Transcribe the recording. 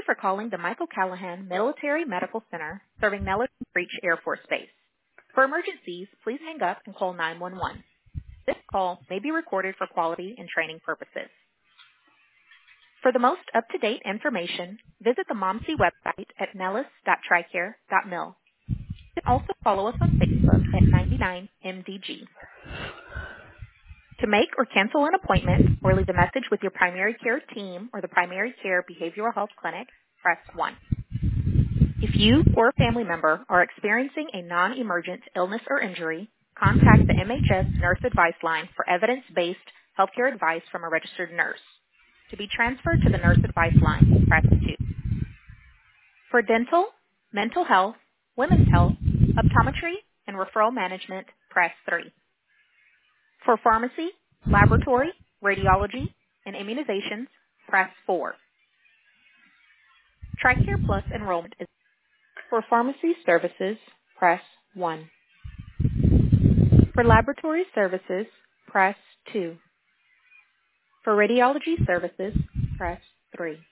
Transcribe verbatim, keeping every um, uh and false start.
for calling the Michael Callahan Military Medical Center, serving Nellis Breach Air Force Base. For emergencies, please hang up and call nine one one. This call may be recorded for quality and training purposes. For the most up-to-date information, visit the MOMSI website at nellis dot tricare dot mil. You can also follow us on Facebook at ninety-nine M D G. To make or cancel an appointment or leave a message with your primary care team or the primary care behavioral health clinic, press one. If you or a family member are experiencing a non-emergent illness or injury, contact the M H S Nurse Advice Line for evidence-based healthcare advice from a registered nurse. To be transferred to the Nurse Advice Line, press two. For dental, mental health, women's health, optometry, and referral management, press three. For pharmacy, laboratory, radiology, and immunizations, press four. TRICARE Plus enrollment is for pharmacy services, press one. For laboratory services, press two. For radiology services, press three.